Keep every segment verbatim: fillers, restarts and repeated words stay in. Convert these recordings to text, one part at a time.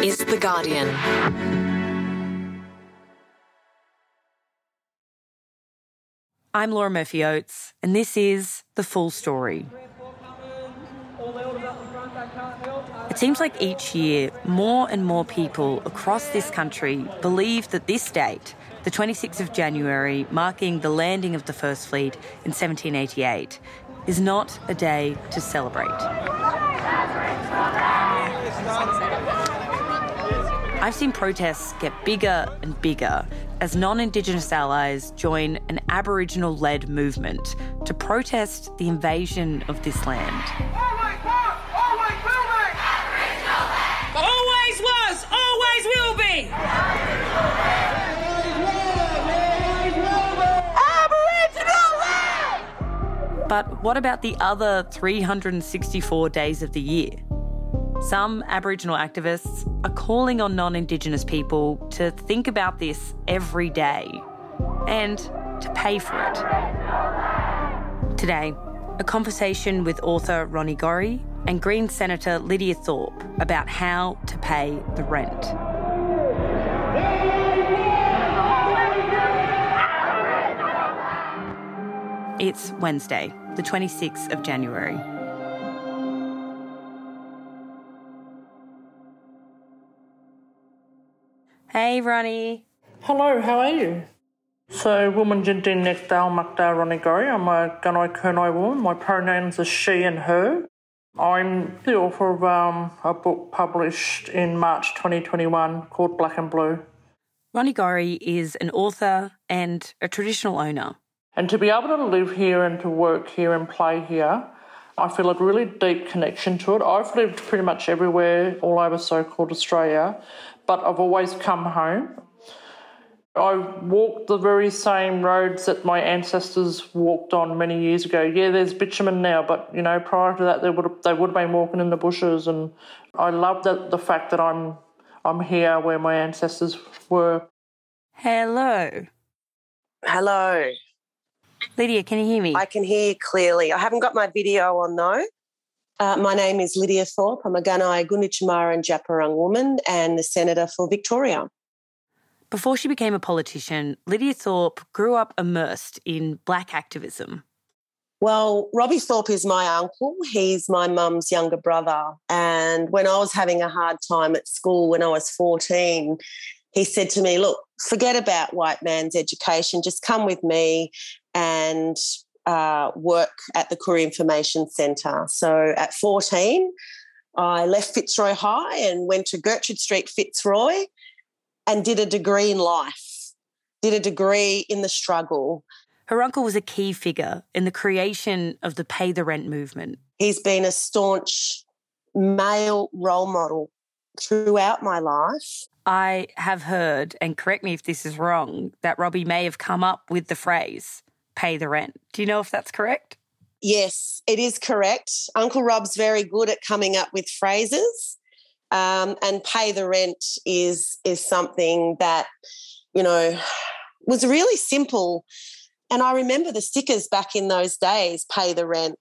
is The Guardian. I'm Laura Murphy-Oates, and this is The Full Story. It seems like each year, more and more people across this country believe that this date, the twenty-sixth of January, marking the landing of the First Fleet in seventeen eighty-eight, is not a day to celebrate. I've seen protests get bigger and bigger as non-Indigenous allies join an Aboriginal-led movement to protest the invasion of this land. Always was, always will be. Aboriginal land! But what about the other three hundred sixty-four days of the year? Some Aboriginal activists are calling on non-Indigenous people to think about this every day and to pay for it. Today, a conversation with author Ronnie Gorrie and Greens Senator Lydia Thorpe about how to pay the rent. It's Wednesday, the twenty-sixth of January. Hey, Ronnie. Hello, how are you? So, woman Jindin Nekdal Makdal Ronnie Gorrie. I'm a Gunai Kurnai woman. My pronouns are she and her. I'm the author of um, a book published in March twenty twenty-one called Black and Blue. Ronnie Gorrie is an author and a traditional owner. And to be able to live here and to work here and play here, I feel a really deep connection to it. I've lived pretty much everywhere all over so-called Australia, but I've always come home. I walked the very same roads that my ancestors walked on many years ago. Yeah, there's bitumen now, but, you know, prior to that, they would have, they would have been walking in the bushes. And I love that the fact that I'm I'm here where my ancestors were. Hello. Hello. Lydia, can you hear me? I can hear you clearly. I haven't got my video on though. Uh, my name is Lydia Thorpe. I'm a Gunai Gunditjmara and Djapurrung woman and the Senator for Victoria. Before she became a politician, Lydia Thorpe grew up immersed in black activism. Well, Robbie Thorpe is my uncle. He's my mum's younger brother. And when I was having a hard time at school when I was fourteen, he said to me, look, forget about white man's education. Just come with me and uh, work at the Koori Information Centre. So at fourteen, I left Fitzroy High and went to Gertrude Street, Fitzroy, and did a degree in life, did a degree in the struggle. Her uncle was a key figure in the creation of the Pay the Rent movement. He's been a staunch male role model throughout my life. I have heard, and correct me if this is wrong, that Robbie may have come up with the phrase, pay the rent. Do you know if that's correct? Yes, it is correct. Uncle Rob's very good at coming up with phrases. Um, and pay the rent is is something that, you know, was really simple. And I remember the stickers back in those days, pay the rent.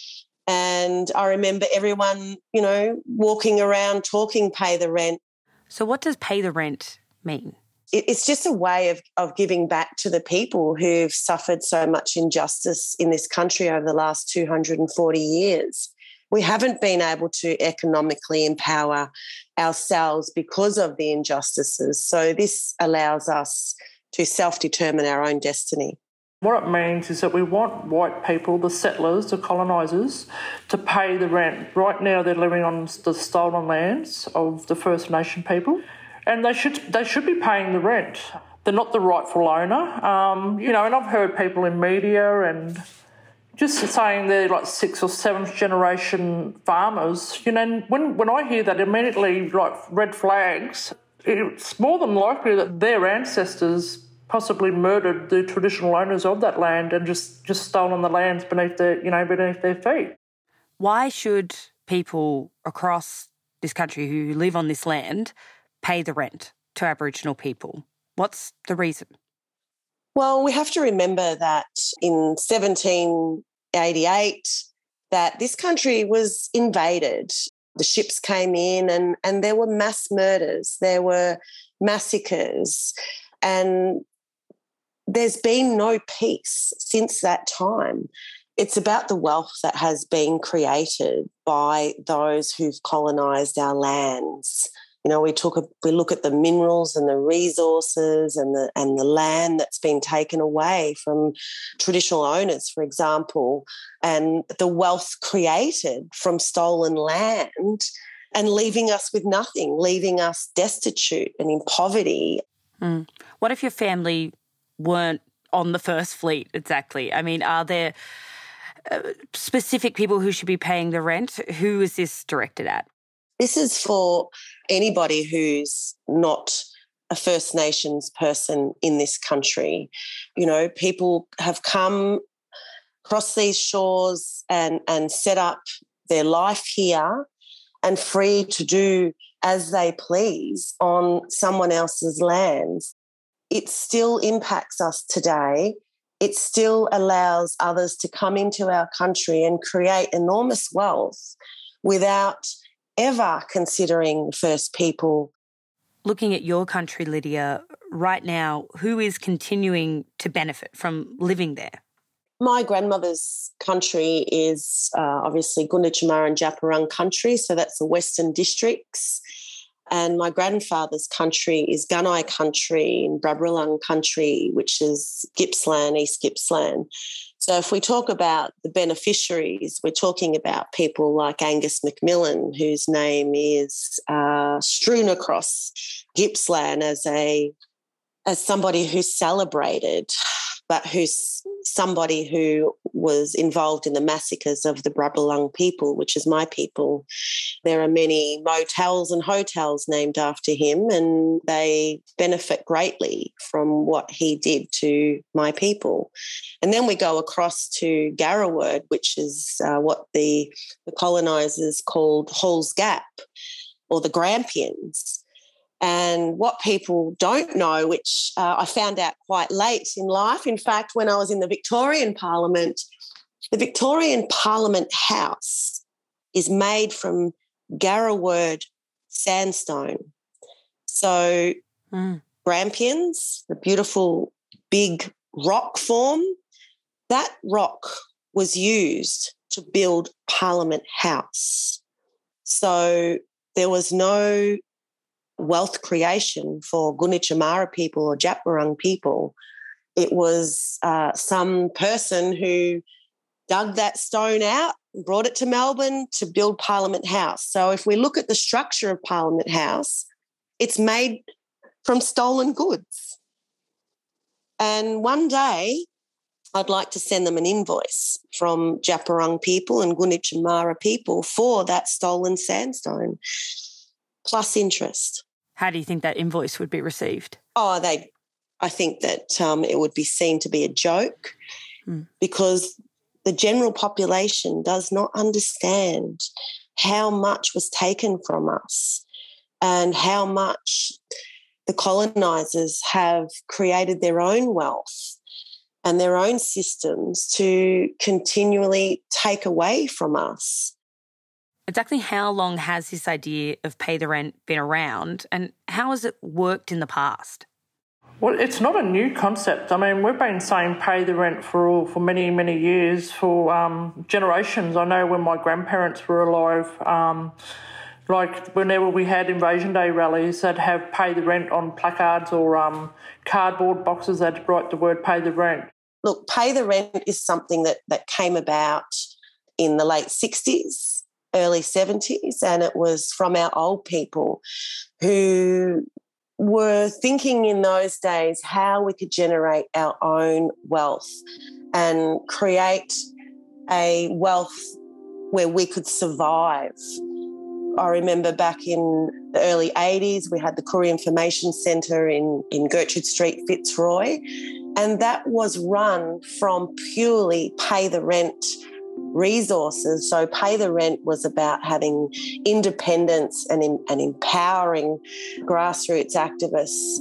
And I remember everyone, you know, walking around talking pay the rent. So what does pay the rent mean? It, it's just a way of, of giving back to the people who've suffered so much injustice in this country over the last two hundred forty years. We haven't been able to economically empower ourselves because of the injustices. So this allows us to self-determine our own destiny. What it means is that we want white people, the settlers, the colonisers, to pay the rent. Right now they're living on the stolen lands of the First Nation people, and they should they should be paying the rent. They're not the rightful owner. Um, you know, and I've heard people in media and just saying they're like sixth or seventh generation farmers, you know, and when, when I hear that, immediately like red flags, it's more than likely that their ancestors possibly murdered the traditional owners of that land and just, just stolen the lands beneath their, you know, beneath their feet. Why should people across this country who live on this land pay the rent to Aboriginal people? What's the reason? Well, we have to remember that in seventeen eighty-eight, that this country was invaded. the ships came in and, and there were mass murders, there were massacres, and there's been no peace since that time. It's about the wealth that has been created by those who've colonised our lands. You know, we talk, we look at the minerals and the resources and the and the land that's been taken away from traditional owners, for example, and the wealth created from stolen land and leaving us with nothing, leaving us destitute and in poverty. Mm. What if your family weren't on the First Fleet exactly? I mean, are there uh, specific people who should be paying the rent? Who is this directed at? This is for anybody who's not a First Nations person in this country. You know, people have come across these shores and, and set up their life here and free to do as they please on someone else's lands. It still impacts us today. It still allows others to come into our country and create enormous wealth without ever considering First People. Looking at your country, Lydia, right now, who is continuing to benefit from living there? My grandmother's country is uh, obviously Gunditjmara and Djab Wurrung country, so that's the Western Districts. And my grandfather's country is Gunai country and Brabralung country, which is Gippsland, East Gippsland. So if we talk about the beneficiaries, we're talking about people like Angus McMillan, whose name is uh, strewn across Gippsland as a as somebody who's celebrated, but who's somebody who was involved in the massacres of the Brabralung people, which is my people. There are many motels and hotels named after him, and they benefit greatly from what he did to my people. And then we go across to Garraward, which is uh, what the, the colonisers called Hall's Gap, or the Grampians. And what people don't know, which uh, I found out quite late in life, in fact, when I was in the Victorian Parliament, the Victorian Parliament House is made from Garraward sandstone. So mm. Grampians, the beautiful big rock form, that rock was used to build Parliament House. So there was no wealth creation for Gunditjmara people or Djab Wurrung people. It was uh, some person who dug that stone out and brought it to Melbourne to build Parliament House. So if we look at the structure of Parliament House, it's made from stolen goods. And one day I'd like to send them an invoice from Djab Wurrung people and Gunditjmara people for that stolen sandstone, plus interest. How do you think that invoice would be received? Oh, they. I think that um, it would be seen to be a joke mm. because the general population does not understand how much was taken from us and how much the colonisers have created their own wealth and their own systems to continually take away from us. Exactly how long has this idea of pay the rent been around, and how has it worked in the past? Well, it's not a new concept. I mean, we've been saying pay the rent for all, for many, many years, for um, generations. I know when my grandparents were alive, um, like whenever we had Invasion Day rallies, they'd have pay the rent on placards or um, cardboard boxes. They'd write the word pay the rent. Look, pay the rent is something that, that came about in the late sixties. Early seventies, and it was from our old people who were thinking in those days how we could generate our own wealth and create a wealth where we could survive. I remember back in the early eighties, we had the Koori Information Centre in, in Gertrude Street, Fitzroy, and that was run from purely pay the rent resources. So pay the rent was about having independence and, in, and empowering grassroots activists.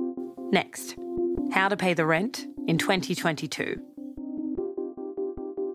Next, how to pay the rent in twenty twenty-two.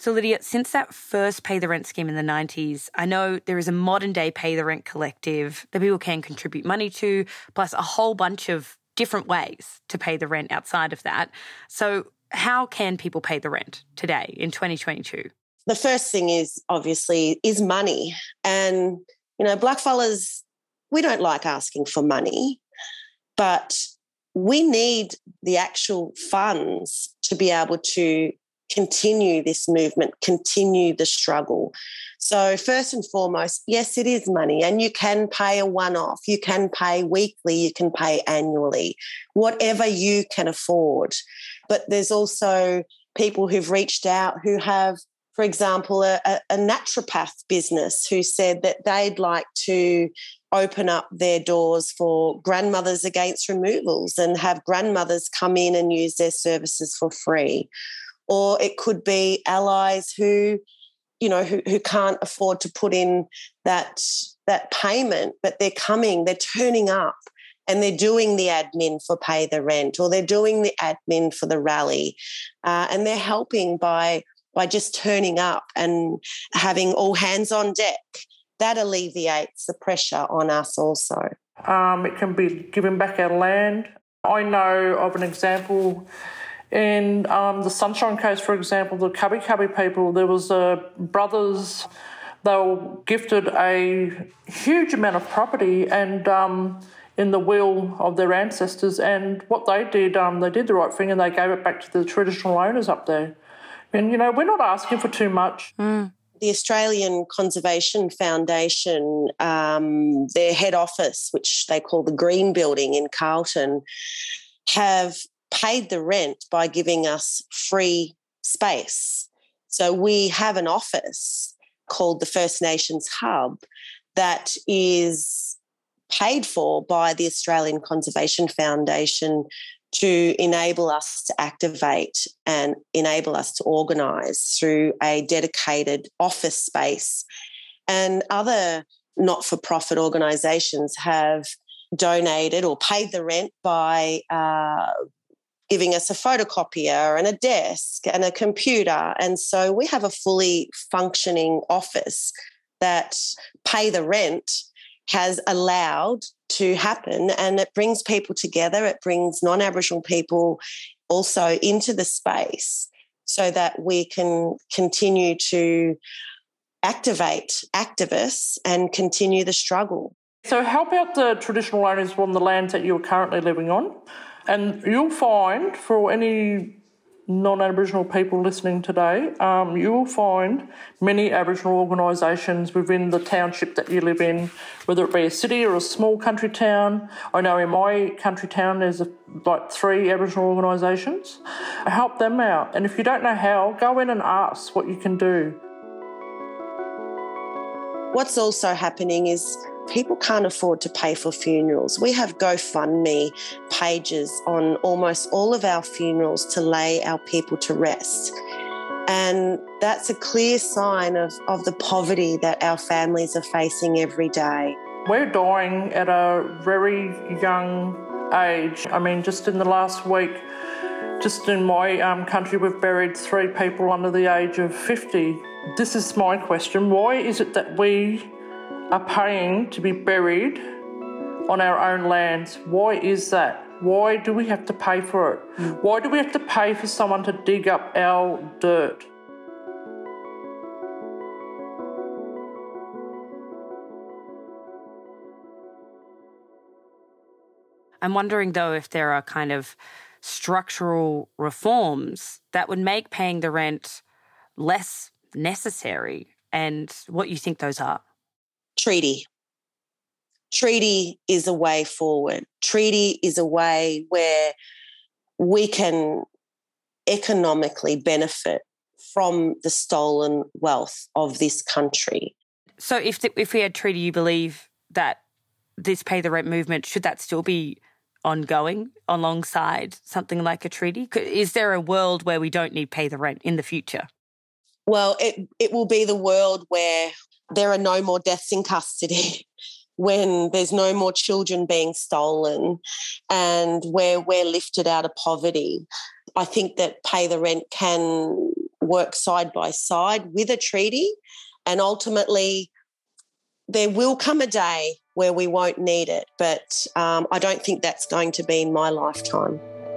So Lydia, since that first pay the rent scheme in the nineties, I know there is a modern day pay the rent collective that people can contribute money to, plus a whole bunch of different ways to pay the rent outside of that. So how can people pay the rent today in twenty twenty-two? The first thing is obviously is money. And, you know, blackfellas, we don't like asking for money, but we need the actual funds to be able to continue this movement, continue the struggle. So first and foremost, yes, it is money, and you can pay a one-off, you can pay weekly, you can pay annually, whatever you can afford. But there's also people who've reached out who have, for example, a, a naturopath business who said that they'd like to open up their doors for grandmothers against removals and have grandmothers come in and use their services for free. Or it could be allies who, you know, who, who can't afford to put in that, that payment, but they're coming, they're turning up and they're doing the admin for Pay the Rent, or they're doing the admin for the rally, uh, and they're helping by, by just turning up and having all hands on deck. That alleviates the pressure on us also. Um, it can be giving back our land. I know of an example in um, the Sunshine Coast, for example, the Cubby Cubby people, there was uh, brothers, they were gifted a huge amount of property and um, in the will of their ancestors, and what they did, um, they did the right thing and they gave it back to the traditional owners up there. And, you know, we're not asking for too much. Mm. The Australian Conservation Foundation, um, their head office, which they call the Green Building in Carlton, have paid the rent by giving us free space. So we have an office called the First Nations Hub that is paid for by the Australian Conservation Foundation to enable us to activate and enable us to organise through a dedicated office space. And other not-for-profit organisations have donated or paid the rent by uh, giving us a photocopier and a desk and a computer. And so we have a fully functioning office that Pay the Rent has allowed to happen, and it brings people together. It brings non-Aboriginal people also into the space so that we can continue to activate activists and continue the struggle. So help out the traditional owners on the lands that you're currently living on, and you'll find, for any non-Aboriginal people listening today, um, you will find many Aboriginal organisations within the township that you live in, whether it be a city or a small country town. I know in my country town there's a, like three Aboriginal organisations. Help them out. And if you don't know how, go in and ask what you can do. What's also happening is people can't afford to pay for funerals. We have GoFundMe pages on almost all of our funerals to lay our people to rest. And that's a clear sign of, of the poverty that our families are facing every day. We're dying at a very young age. I mean, just in the last week, just in my um, country, we've buried three people under the age of fifty. This is my question. Why is it that we are paying to be buried on our own lands? Why is that? Why do we have to pay for it? Mm. Why do we have to pay for someone to dig up our dirt? I'm wondering, though, if there are kind of structural reforms that would make paying the rent less necessary, and what you think those are. Treaty. Treaty is a way forward. Treaty is a way where we can economically benefit from the stolen wealth of this country. So if the, if we had treaty, you believe that this pay the rent movement, should that still be ongoing alongside something like a treaty? Is there a world where we don't need pay the rent in the future? Well, it it will be the world where there are no more deaths in custody, when there's no more children being stolen, and where we're lifted out of poverty. I think that pay the rent can work side by side with a treaty, and ultimately there will come a day where we won't need it, but um, I don't think that's going to be in my lifetime.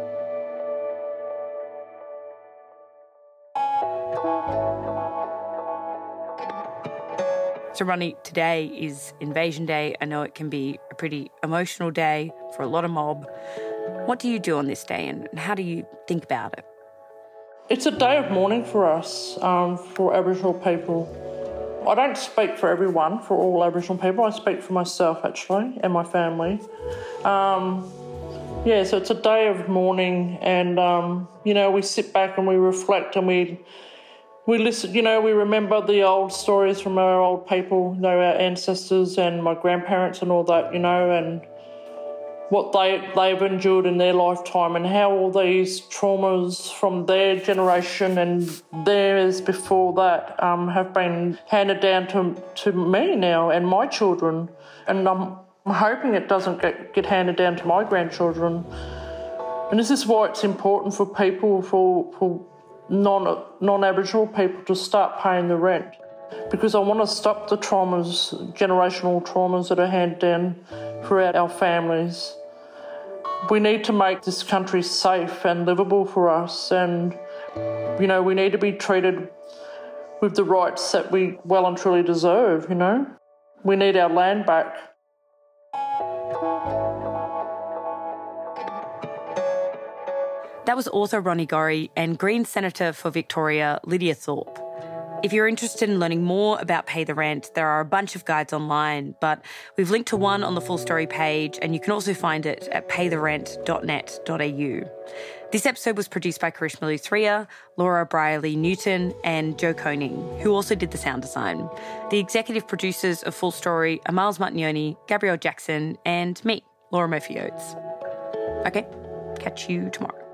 So, Ronnie, today is Invasion Day. I know it can be a pretty emotional day for a lot of mob. What do you do on this day and how do you think about it? It's a day of mourning for us, um, for Aboriginal people. I don't speak for everyone, for all Aboriginal people. I speak for myself, actually, and my family. Um, yeah, so it's a day of mourning and, um, you know, we sit back and we reflect and we... We listen, you know, we remember the old stories from our old people, you know, our ancestors and my grandparents and all that, you know, and what they, they've endured in their lifetime and how all these traumas from their generation and theirs before that um, have been handed down to, to me now and my children. And I'm hoping it doesn't get, get handed down to my grandchildren. And this is why it's important for people, for... for non, non-Aboriginal people to start paying the rent, because I want to stop the traumas, generational traumas that are handed down throughout our families. We need to make this country safe and livable for us, and, you know, we need to be treated with the rights that we well and truly deserve, you know. We need our land back. That was author Ronnie Gorrie and Greens Senator for Victoria, Lydia Thorpe. If you're interested in learning more about Pay the Rent, there are a bunch of guides online, but we've linked to one on the full story page, and you can also find it at pay the rent dot net dot a u. This episode was produced by Karishma Luthria, Laura Briley Newton, and Joe Koning, who also did the sound design. The executive producers of Full Story are Miles Martignoni, Gabrielle Jackson, and me, Laura Murphy-Oates. Okay, catch you tomorrow.